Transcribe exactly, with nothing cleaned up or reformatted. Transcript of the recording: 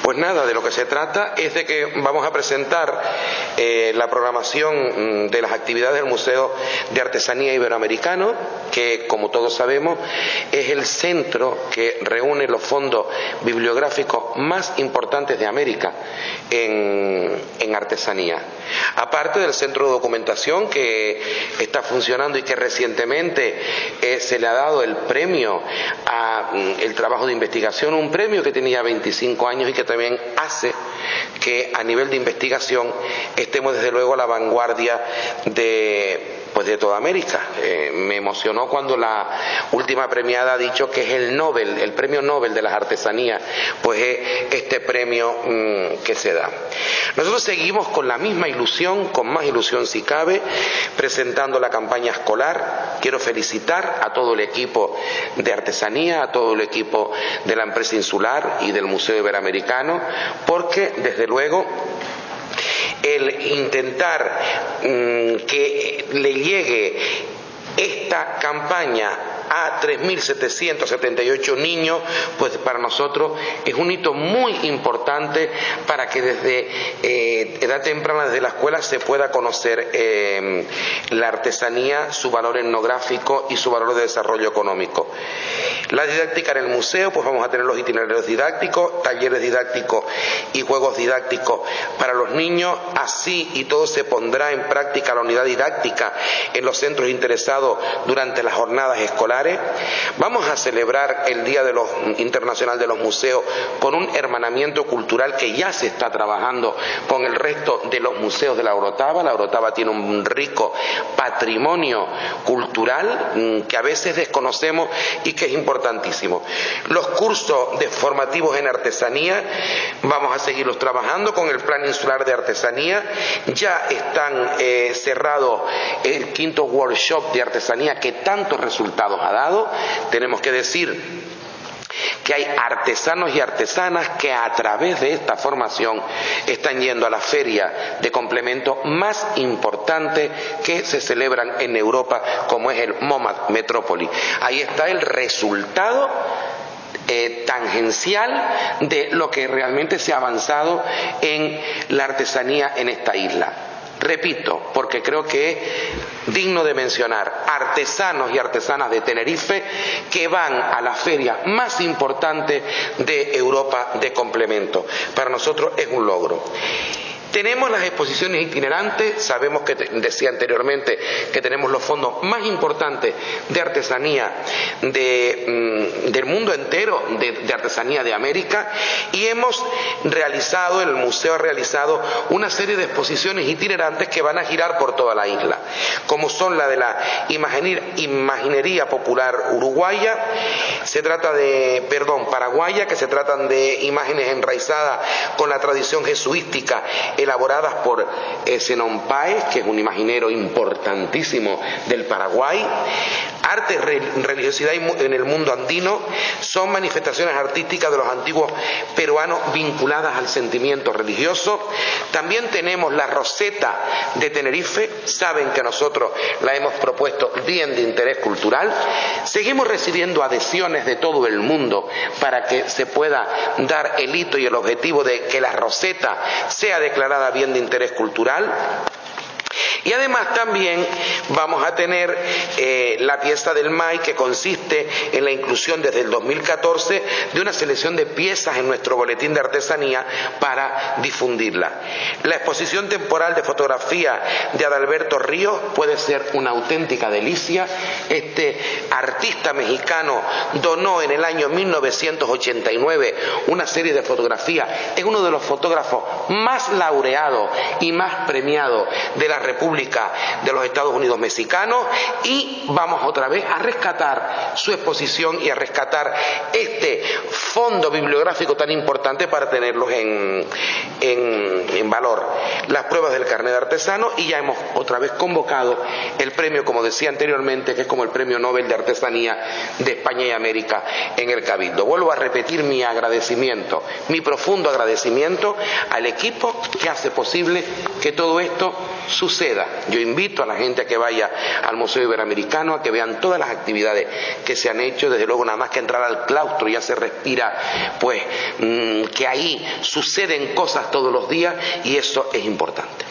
Pues nada, de lo que se trata es de que vamos a presentar eh, la programación de las actividades del Museo de Artesanía Iberoamericano, que como todos sabemos es el centro que reúne los fondos bibliográficos más importantes de América en, en artesanía. Aparte del centro de documentación que está funcionando y que recientemente eh, se le ha dado el premio a mm, el trabajo de investigación, un premio que tenía veinticinco años y que también hace que a nivel de investigación estemos desde luego a la vanguardia de pues de toda América. Eh, me emocionó cuando la última premiada ha dicho que es el Nobel, el premio Nobel de las artesanías, pues es este premio mmm, que se da. Nosotros seguimos con la misma ilusión, con más ilusión si cabe, presentando la campaña escolar. Quiero felicitar a todo el equipo de artesanía, a todo el equipo de la empresa insular y del Museo Iberoamericano, porque desde luego el intentar mmm, que le llegue esta campaña a tres mil setecientos setenta y ocho niños, pues para nosotros es un hito muy importante para que desde eh, edad temprana, desde la escuela, se pueda conocer eh, la artesanía, su valor etnográfico y su valor de desarrollo económico. La didáctica en el museo, pues vamos a tener los itinerarios didácticos, talleres didácticos y juegos didácticos para los niños, así y todo se pondrá en práctica la unidad didáctica en los centros interesados durante las jornadas escolares. Vamos a celebrar el Día de los, Internacional de los Museos con un hermanamiento cultural que ya se está trabajando con el resto de los museos de la Orotava. La Orotava tiene un rico patrimonio cultural que a veces desconocemos y que es importantísimo. Los cursos de formativos en artesanía vamos a seguirlos trabajando con el Plan Insular de Artesanía. Ya están eh, cerrados el quinto workshop de artesanía que tantos resultados ha dado. Tenemos que decir que hay artesanos y artesanas que a través de esta formación están yendo a la feria de complemento más importante que se celebran en Europa, como es el MoMA Metrópoli. Ahí está el resultado Eh, tangencial de lo que realmente se ha avanzado en la artesanía en esta isla. Repito, porque creo que es digno de mencionar, artesanos y artesanas de Tenerife que van a la feria más importante de Europa de complemento. Para nosotros es un logro. Tenemos las exposiciones itinerantes, sabemos que decía anteriormente que tenemos los fondos más importantes de artesanía de, mm, del mundo entero, de, de artesanía de América, y hemos realizado, el museo ha realizado una serie de exposiciones itinerantes que van a girar por toda la isla, como son la de la imaginería popular uruguaya, se trata de, perdón, paraguaya, que se tratan de imágenes enraizadas con la tradición jesuística, elaboradas por eh, Zenón Páez, que es un imaginero importantísimo del Paraguay. Arte y religiosidad en el mundo andino son manifestaciones artísticas de los antiguos peruanos vinculadas al sentimiento religioso. También tenemos la Roseta de Tenerife, saben que nosotros la hemos propuesto bien de interés cultural. Seguimos recibiendo adhesiones de todo el mundo para que se pueda dar el hito y el objetivo de que la Roseta sea declarada bien de interés cultural. Y además también vamos a tener eh, la pieza del M A I, que consiste en la inclusión desde el dos mil catorce de una selección de piezas en nuestro boletín de artesanía para difundirla. La exposición temporal de fotografía de Adalberto Ríos puede ser una auténtica delicia. Este artista mexicano donó en el año mil novecientos ochenta y nueve una serie de fotografías. Es uno de los fotógrafos más laureados y más premiados de la República de los Estados Unidos mexicanos, y vamos otra vez a rescatar su exposición y a rescatar este fondo bibliográfico tan importante para tenerlos en, en, en valor. Las pruebas del carnet de artesano, y ya hemos otra vez convocado el premio, como decía anteriormente, que es como el premio Nobel de Artesanía de España y América en el Cabildo. Vuelvo a repetir mi agradecimiento, mi profundo agradecimiento al equipo que hace posible que todo esto suceda. queda. Yo invito a la gente a que vaya al Museo Iberoamericano, a que vean todas las actividades que se han hecho. Desde luego, nada más que entrar al claustro ya se respira, pues, mmm, que ahí suceden cosas todos los días, y eso es importante.